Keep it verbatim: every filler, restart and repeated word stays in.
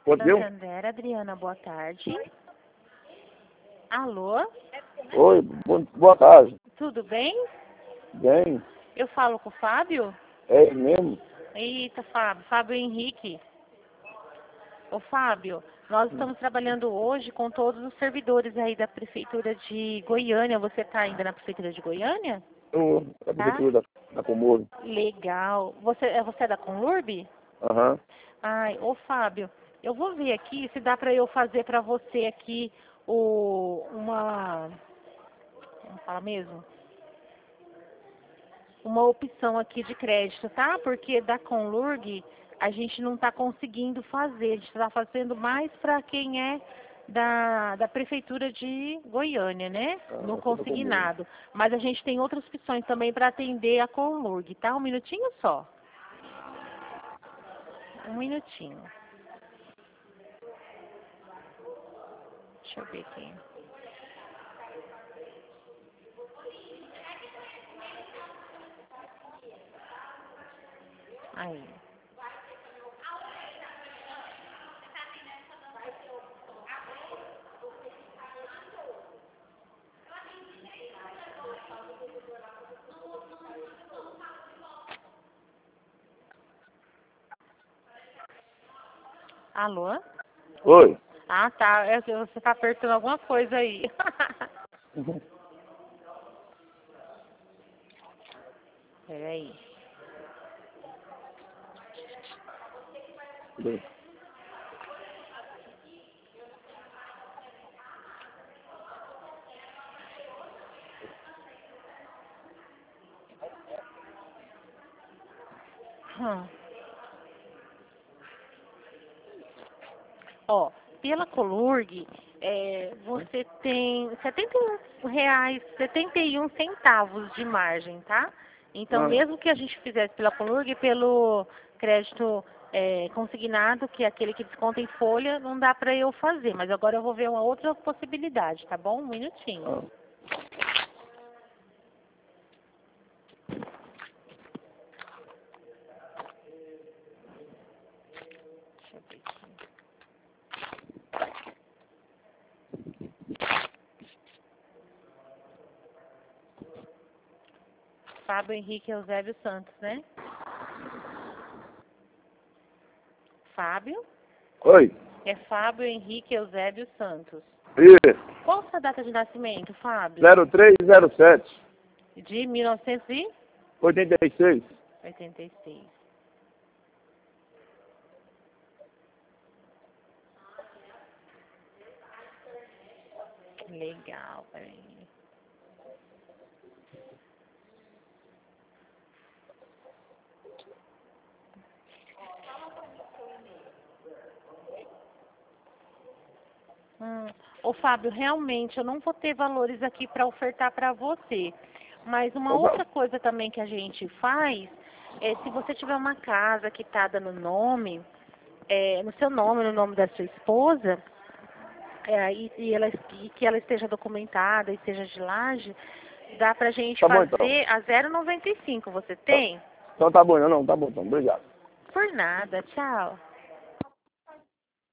Pode Santander, Adriana, boa tarde. Alô? Oi, bo- boa tarde. Tudo bem? Bem, Eu falo com o Fábio? é ele mesmo? Eita, Fábio, Fábio Henrique. Ô, Fábio, nós estamos trabalhando hoje com todos os servidores aí da Prefeitura de Goiânia. Você está ainda na Prefeitura de Goiânia? Eu, a prefeitura da, da Comoro. Legal. Você, é- você é da Conlurb? Aham. Ai, ô Fábio, eu vou ver aqui se dá para eu fazer para você aqui o, uma... Como fala mesmo? Uma opção aqui de crédito, tá? Porque da Conlurg a gente não está conseguindo fazer. A gente está fazendo mais para quem é da, da Prefeitura de Goiânia, né? Ah, No eu sou da consignado. Mas a gente tem outras opções também para atender a Conlurg, tá? Um minutinho só. Um minutinho. Deixa eu ver aqui. Aí. Alô? Oi. Ah, tá. É que você tá apertando alguma coisa aí. Peraí. Bem, Hum. Ó, pela Colurg, é, você tem setenta e um reais, setenta e um centavos de margem, tá? Então, Ah, mesmo que a gente fizesse pela Colurg, pelo crédito é, consignado, que é aquele que desconta em folha, não dá pra eu fazer. Mas agora eu vou ver uma outra possibilidade, tá bom? Um minutinho. ah. Deixa eu ver aqui. Fábio Henrique Eusébio Santos, né? Fábio? Oi. É Fábio Henrique Eusébio Santos. Isso. Qual a sua data de nascimento, Fábio? zero três zero sete De mil novecentos e oitenta e seis. oitenta e seis. Legal, peraí. Hum. Ô, Fábio, realmente eu não vou ter valores aqui para ofertar para você. Mas uma Opa. outra coisa também que a gente faz é se você tiver uma casa quitada no nome, é, no seu nome, no nome da sua esposa, é, e, e ela, e que ela esteja documentada e seja de laje, dá pra gente Tá bom, então. fazer a zero vírgula noventa e cinco. Você Tá. tem? Então tá bom, não, não, tá bom, então. Obrigado. Por nada, tchau.